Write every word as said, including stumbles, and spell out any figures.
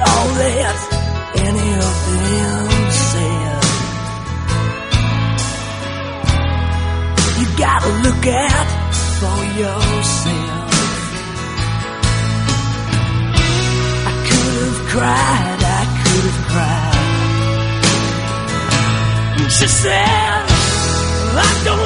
all that any of them said. You gotta look out for yourself. I could have cried, I could have cried. She said, I don't